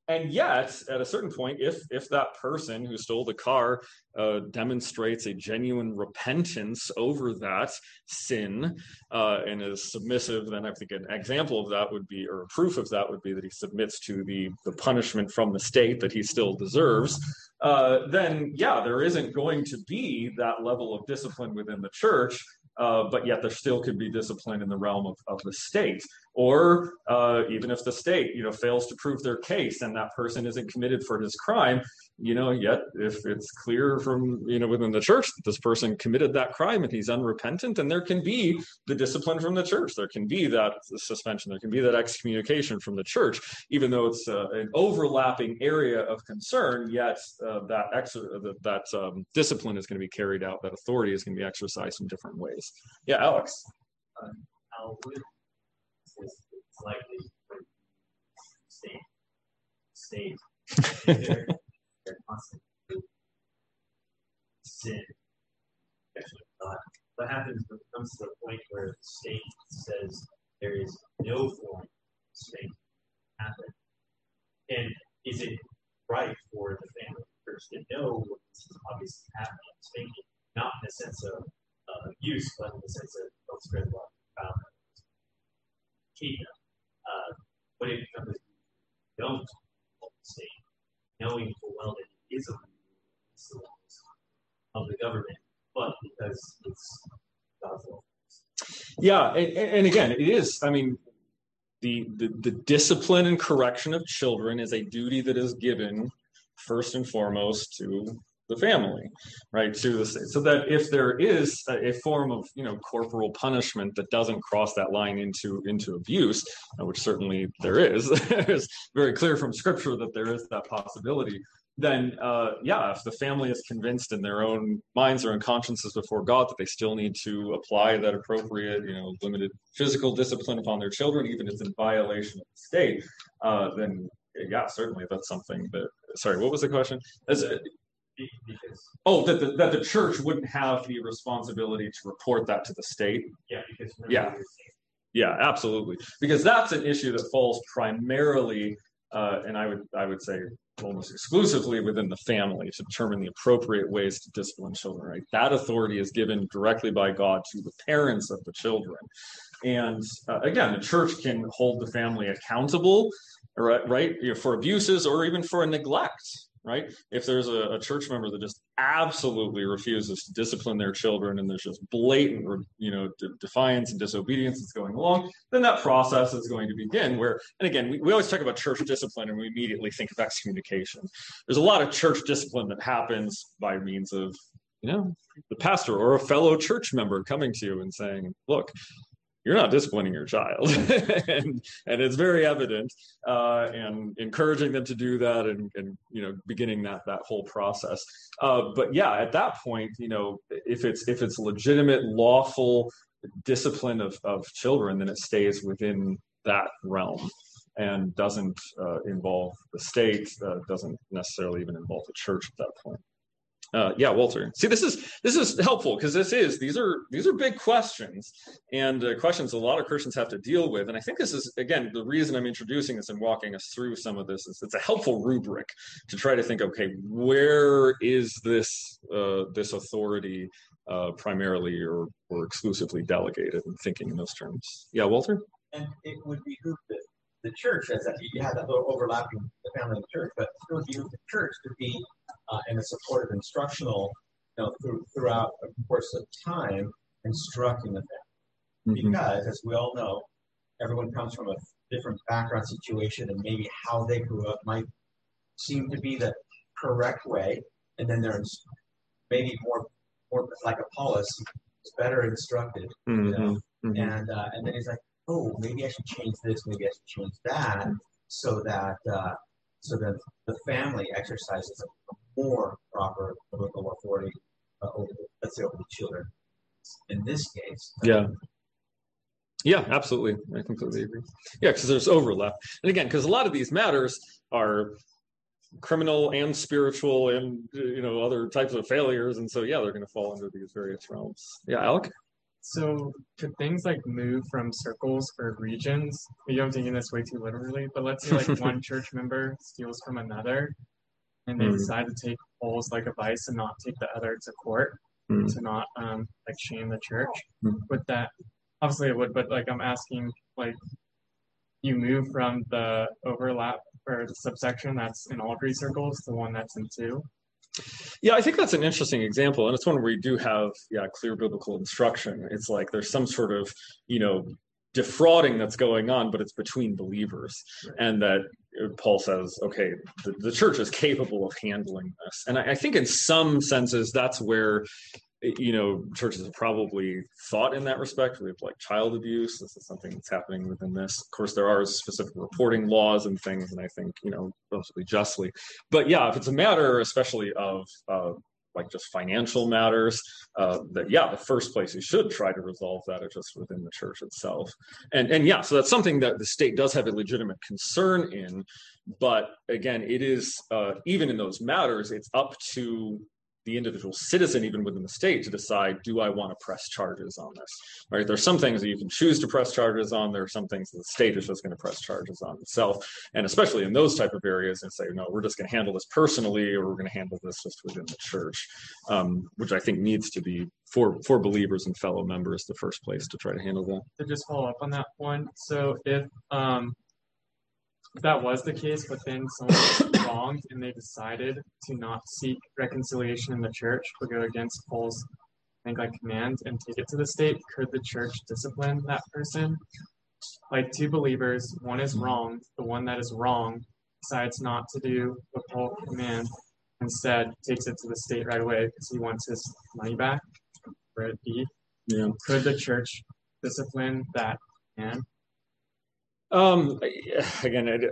and yet, at a certain point, if if that person who stole the car uh, demonstrates a genuine repentance over that sin uh, and is submissive, then I think an example of that would be, or proof of that would be that he submits to the the punishment from the state that he still deserves. Uh, then, yeah, there isn't going to be that level of discipline within the church. Uh, but yet there still could be discipline in the realm of, of the state. Or uh, even if the state, you know, fails to prove their case and that person isn't committed for his crime, you know, yet if it's clear from, you know, within the church that this person committed that crime and he's unrepentant, then there can be the discipline from the church. There can be that suspension. There can be that excommunication from the church, even though it's uh, an overlapping area of concern, yet uh, that, ex- that, that um, discipline is going to be carried out, that authority is going to be exercised in different ways. Yeah, Alex. Um, how would it's likely for state state they're, they're constantly sin. Not. What happens when it comes to the point where the state says there is no form of state happen? And is it right for the family first to know what this is obviously happening? State, not in the sense of uh, use, but in the sense of don't spread love about kingdom. Uh, when it becomes don't state, knowing full well that it is a of the government, but because it's God's law. Yeah, and, and again, it is, I mean, the, the the discipline and correction of children is a duty that is given first and foremost to the family, right, to the state, so that if there is a, a form of, you know, corporal punishment that doesn't cross that line into into abuse, which certainly there is, it's very clear from Scripture that there is that possibility, then uh, yeah, if the family is convinced in their own minds or in consciences before God that they still need to apply that appropriate, you know, limited physical discipline upon their children, even if it's in violation of the state, uh, then yeah, certainly that's something that. Sorry, what was the question? As a, Because, oh, that the, that the church wouldn't have the responsibility to report that to the state. yeah, because Yeah. Yeah, absolutely. Because that's an issue that falls primarily, uh, and I would I would say almost exclusively within the family to determine the appropriate ways to discipline children. Right, that authority is given directly by God to the parents of the children, and uh, again, the church can hold the family accountable, right, right, you know, for abuses or even for a neglect. Right? If there's a, a church member that just absolutely refuses to discipline their children and there's just blatant, you know, de- defiance and disobedience that's going along, then that process is going to begin where, and again, we, we always talk about church discipline and we immediately think of excommunication. There's a lot of church discipline that happens by means of, you know, the pastor or a fellow church member coming to you and saying, look, you're not disciplining your child. and, and it's very evident, uh, and encouraging them to do that and, and, you know, beginning that, that whole process. Uh, but yeah, at that point, you know, if it's, if it's legitimate, lawful discipline of, of children, then it stays within that realm and doesn't uh, involve the state, uh, doesn't necessarily even involve the church at that point. Uh, yeah, Walter. See, this is this is helpful because this is these are these are big questions and uh, questions a lot of Christians have to deal with. And I think this is, again, the reason I'm introducing this and walking us through some of this is it's a helpful rubric to try to think, okay, where is this uh, this authority uh, primarily or or exclusively delegated, and thinking in those terms. Yeah, Walter. And it would behoove the, the church, as that you have that little overlapping the family and the church, but it would behoove the church to be uh, in a supportive instructional, you know, through, throughout the course of time, instructing the family. Mm-hmm. Because, as we all know, everyone comes from a different background situation, and maybe how they grew up might seem to be the correct way, and then there's maybe more, more like Apollos, is better instructed, mm-hmm. you know, mm-hmm. and uh, and then he's like, oh, maybe I should change this, maybe I should change that, so that uh, so that the family exercises a more proper biblical authority uh, over, let's say, over the children. In this case, yeah, yeah, absolutely, I completely agree. Yeah, because there's overlap, and again, because a lot of these matters are criminal and spiritual, and you know, other types of failures, and so yeah, they're going to fall under these various realms. Yeah, Alec. So could things like move from circles or regions? Maybe I'm taking this way too literally, but let's say like one church member steals from another and they Mm. decide to take Paul's like advice and not take the other to court Mm. to not um like shame the church. Mm. Would that obviously it would, but like I'm asking like you move from the overlap or the subsection that's in all three circles to one that's in two. Yeah, I think that's an interesting example, and it's one where we do have yeah clear biblical instruction. It's like there's some sort of you know defrauding that's going on, but it's between believers, Right. and that uh, Paul says, okay, the, the church is capable of handling this, and I, I think in some senses that's where you know churches have probably thought in that respect. We have like child abuse. This is something that's happening within this. Of course, there are specific reporting laws and things, and I think you know relatively justly. But yeah, if it's a matter, especially of uh, like just financial matters, uh, that yeah, the first place you should try to resolve that is just within the church itself. And and yeah, so that's something that the state does have a legitimate concern in. But again, it is uh, even in those matters, it's up to the individual citizen, even within the state, to decide, do I want to press charges on this? Right? There's some things that you can choose to press charges on. There are some things that the state is just going to press charges on itself. And especially in those type of areas, and say, no, we're just going to handle this personally, or we're going to handle this just within the church, um, which I think needs to be for for believers and fellow members the first place to try to handle that. To just follow up on that one. So if um if that was the case, but then someone was wronged and they decided to not seek reconciliation in the church, but go against Paul's, I think, like command and take it to the state, could the church discipline that person? Like two believers, one is wronged, the one that is wrong decides not to do what Paul command, instead takes it to the state right away because he wants his money back for it be. Yeah. Could the church discipline that man? Um, again, I,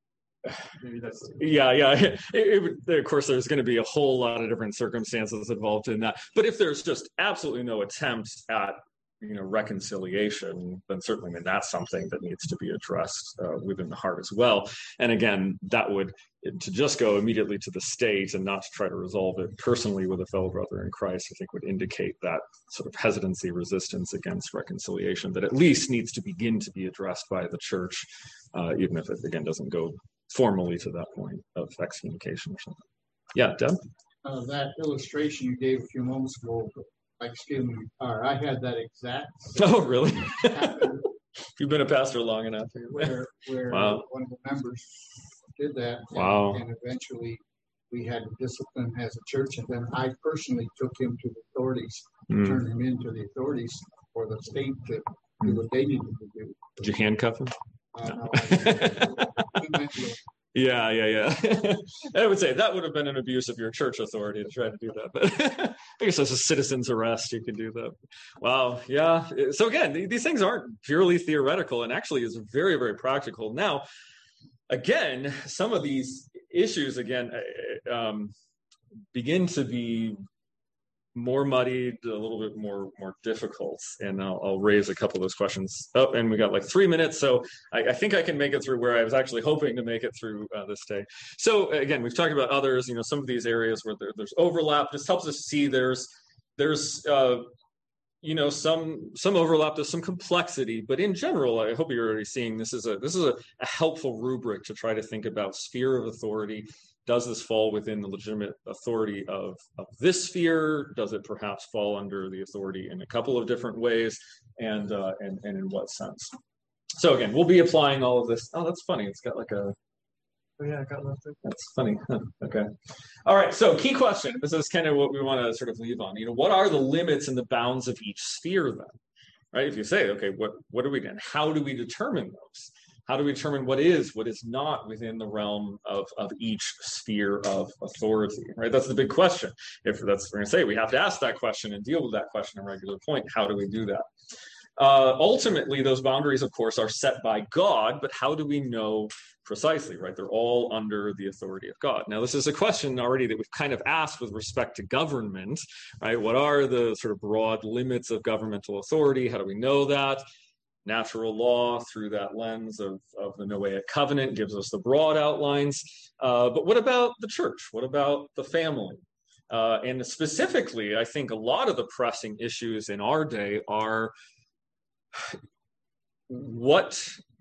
Maybe that's yeah, yeah. It, it would, of course, there's going to be a whole lot of different circumstances involved in that. But if there's just absolutely no attempt at, you know, reconciliation, then certainly, I mean, that's something that needs to be addressed uh, within the heart as well. And again, that would to just go immediately to the state and not to try to resolve it personally with a fellow brother in Christ, I think would indicate that sort of hesitancy, resistance against reconciliation that at least needs to begin to be addressed by the church, uh, even if it again doesn't go formally to that point of excommunication or something. Yeah, Deb? Uh, that illustration you gave a few moments ago, like stealing a car, I had that exact. Oh, really? happen You've been a pastor long enough. where where Wow. one of the members did that. And, Wow. and eventually we had to discipline as a church, and then I personally took him to the authorities, Mm. turned him into the authorities for the state to do what they needed to do. Did you handcuff him? Uh, no, I- he went to- Yeah, yeah, yeah. I would say that would have been an abuse of your church authority to try to do that. But I guess as a citizen's arrest, you can do that. Wow. Yeah. So again, these things aren't purely theoretical and actually is very, very practical. Now, again, some of these issues, again, um, begin to be more muddied, a little bit more more difficult, and I'll, I'll raise a couple of those questions. Oh, and we got like three minutes, so I, I think I can make it through where I was actually hoping to make it through uh, this day. So again, we've talked about others, you know, some of these areas where there, there's overlap. Just helps us see there's there's uh, you know some some overlap, there's some complexity, but in general, I hope you're already seeing this is a this is a, a helpful rubric to try to think about sphere of authority. Does this fall within the legitimate authority of, of this sphere? Does it perhaps fall under the authority in a couple of different ways? And, uh, and, and in what sense? So again, we'll be applying all of this. Oh, that's funny. It's got like a, oh yeah, I got left. that's funny. Huh. Okay. All right. So key question. This is kind of what we want to sort of leave on. You know, what are the limits and the bounds of each sphere then? Right? If you say, okay, what, what are we doing? How do we determine those? How do we determine what is, what is not within the realm of, of each sphere of authority, right? That's the big question. If that's what we're going to say, we have to ask that question and deal with that question at a regular point. How do we do that? Uh, ultimately, those boundaries, of course, are set by God, but how do we know precisely, right? They're all under the authority of God. Now, this is a question already that we've kind of asked with respect to government, right? What are the sort of broad limits of governmental authority? How do we know that? Natural law through that lens of, of the Noahic covenant gives us the broad outlines. Uh, but what about the church? What about the family? Uh, and specifically, I think a lot of the pressing issues in our day are what,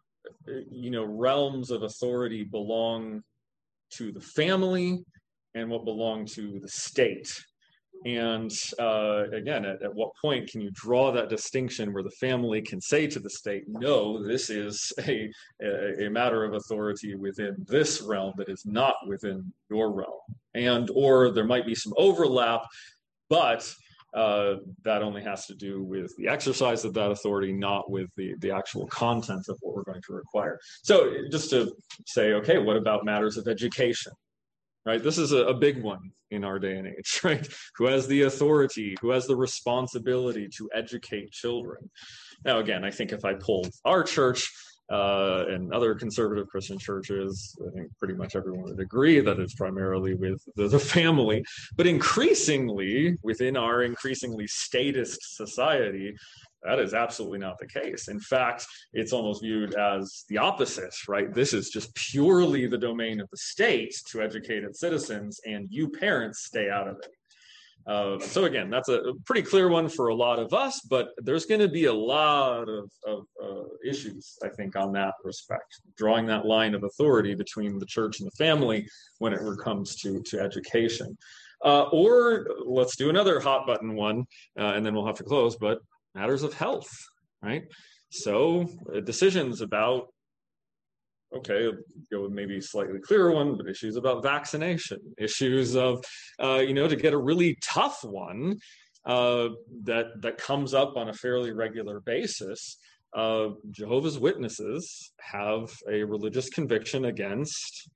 you know, realms of authority belong to the family and what belong to the state. And uh, again, at, at what point can you draw that distinction where the family can say to the state, no, this is a, a, a matter of authority within this realm that is not within your realm. And or there might be some overlap, but uh, that only has to do with the exercise of that authority, not with the, the actual content of what we're going to require. So just to say, okay, what about matters of education? Right, this is a, a big one in our day and age, right? Who has the authority, who has the responsibility to educate children? Now, again, I think if I pulled our church uh, and other conservative Christian churches, I think pretty much everyone would agree that it's primarily with the, the family. But increasingly, within our increasingly statist society, that is absolutely not the case. In fact, it's almost viewed as the opposite, right? This is just purely the domain of the state to educate its citizens, and you parents stay out of it. Uh, so again, that's a pretty clear one for a lot of us, but there's going to be a lot of, of uh, issues, I think, on that respect, drawing that line of authority between the church and the family when it comes to, to education. Uh, or let's do another hot button one, uh, and then we'll have to close, but matters of health, right? So uh, decisions about, okay, go with maybe a slightly clearer one, but issues about vaccination, issues of, uh, you know, to get a really tough one uh, that, that comes up on a fairly regular basis. Uh, Jehovah's Witnesses have a religious conviction against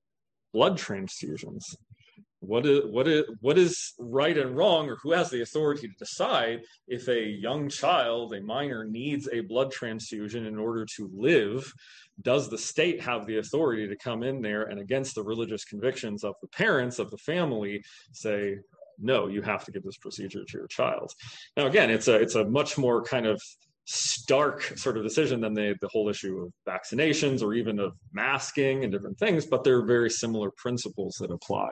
blood transfusions. What is, what is, what is right and wrong, or who has the authority to decide if a young child, a minor, needs a blood transfusion in order to live? Does the state have the authority to come in there and, against the religious convictions of the parents, of the family, say, no, you have to give this procedure to your child? Now, again, it's a it's a much more kind of stark sort of decision than the, the whole issue of vaccinations or even of masking and different things, but there are very similar principles that apply.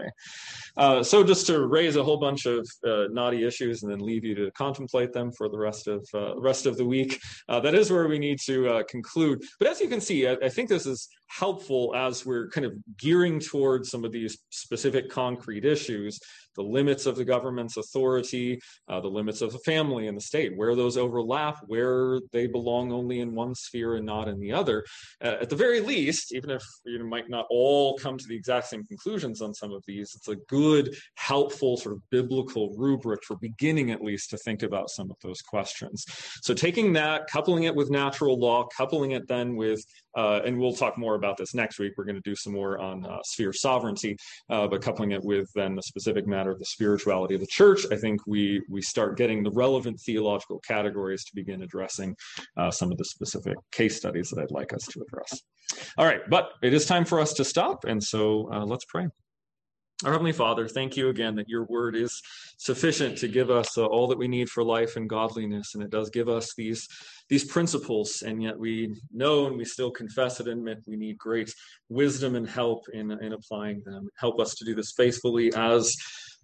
Uh, so just to raise a whole bunch of uh, knotty issues and then leave you to contemplate them for the rest of uh, rest of the week, uh, that is where we need to uh, conclude. But as you can see, I, I think this is helpful as we're kind of gearing towards some of these specific concrete issues, the limits of the government's authority, uh, the limits of the family and the state, where those overlap, where they belong only in one sphere and not in the other. Uh, at the very least, even if you know, might not all come to the exact same conclusions on some of these, it's a good, helpful sort of biblical rubric for beginning at least to think about some of those questions. So taking that, coupling it with natural law, coupling it then with, uh, and we'll talk more about this next week, we're going to do some more on uh, sphere sovereignty, uh, but coupling it with then the specific matter of the spirituality of the church, I think we we start getting the relevant theological categories to begin addressing uh, some of the specific case studies that I'd like us to address. All right, but it is time for us to stop, and so uh, let's pray. Our Heavenly Father, thank you again that your word is sufficient to give us uh, all that we need for life and godliness, and it does give us these these principles, and yet we know and we still confess it and admit we need great wisdom and help in, in applying them. Help us to do this faithfully as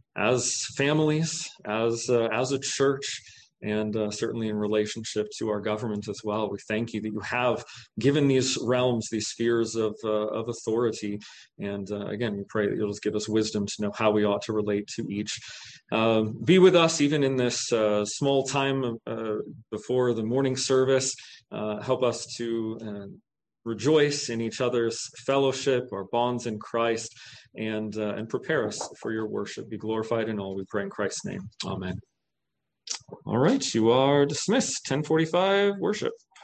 as families, as uh, as a church, and uh, certainly in relationship to our government as well. We thank you that you have given these realms, these spheres of uh, of authority. And uh, again, we pray that you'll just give us wisdom to know how we ought to relate to each. Uh, be with us even in this uh, small time uh, before the morning service. Uh, help us to uh, rejoice in each other's fellowship, our bonds in Christ, and uh, and prepare us for your worship. Be glorified in all, we pray in Christ's name. Amen. All right, you are dismissed. ten forty-five worship.